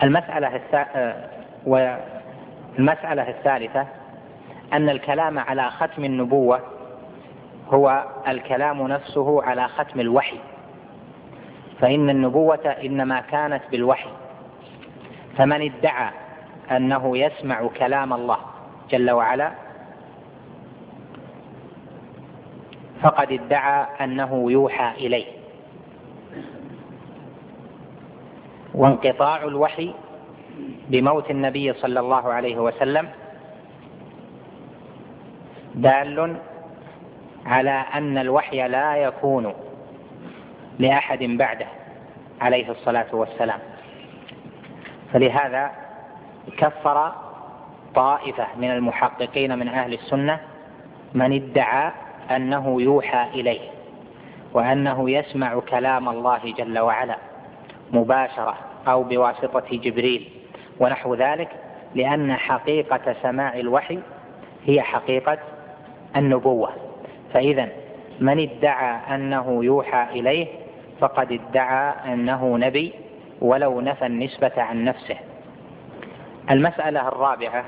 والمسألة الثالثة أن الكلام على ختم النبوة هو الكلام نفسه على ختم الوحي، فإن النبوة إنما كانت بالوحي، فمن ادعى أنه يسمع كلام الله جل وعلا فقد ادعى أنه يوحى إليه. وانقطاع الوحي بموت النبي صلى الله عليه وسلم دال على أن الوحي لا يكون لأحد بعده عليه الصلاة والسلام. فلهذا كفر طائفة من المحققين من أهل السنة من ادعى أنه يوحى إليه وأنه يسمع كلام الله جل وعلا مباشرة أو بواسطة جبريل ونحو ذلك، لأن حقيقة سماع الوحي هي حقيقة النبوة. فإذا من ادعى أنه يوحى إليه فقد ادعى أنه نبي ولو نفى النسبة عن نفسه. المسألة الرابعة